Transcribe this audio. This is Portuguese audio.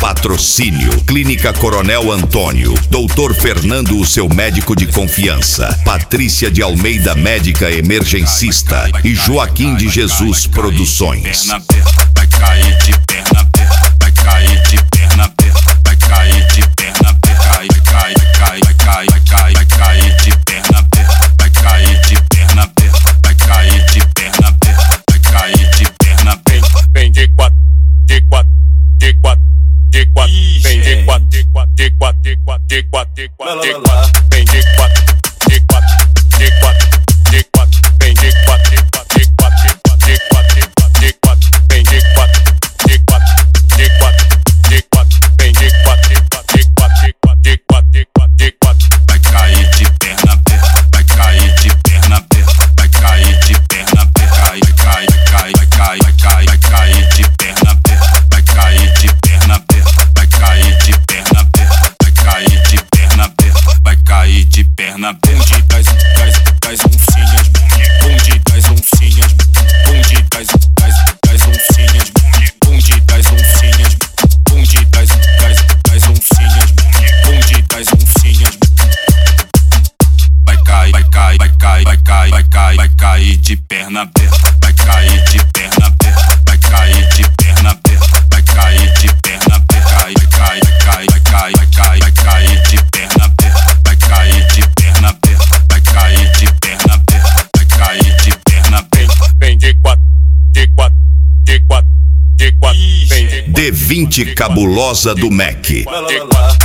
Patrocínio Clínica Coronel Antônio, Dr. Fernando, o seu médico de confiança, Patrícia de Almeida, médica emergencista, e Joaquim de Jesus Produções. Vai cair de perna aberta, vai cair de perna aberta, vai cair de perna aberta, vai cair de perna aberta, vai cair de perna aberta, vai cair de perna aberta, vai cair de perna aberta. Vem de quatro, de quatro, de quatro, de quatro, vem de quatro, de quatro, de quatro, de quatro, de quatro, de quatro, de quatro, vem de quatro, de quatro, de quatro, de quatro, vem de quatro, de quatro, de quatro, de quatro, de quatro, de quatro, vem de quatro, de quatro, de quatro, de quatro, vem de quatro, de quatro, de quatro, de quatro, de quatro, de quatro, de quatro. Vai cair de perna aberta, vai cair de perna aberta, vai cair de perna aberta, vai cair de perna aberta, vai cair de perna aberta, vai cair de perna aberta, vai cair de perna aberta, vai cair de perna aberta. Das oncinhas, bonde das oncinhas, bonde das oncinhas, bonde das oncinhas, bonde das oncinhas, bonde das oncinhas. Vai cair de perna aberta, vai cair de perna aberta, vai cair de perna aberta, vai cair de perna aberta, vai cair de perna aberta, vai cair de perna aberta, vai cair de perna aberta, vai cair de perna aberta. Vem de quatro, de quatro, de quatro, de quatro, vem de D20 Cabulosa do MEC. quatro, de quatro.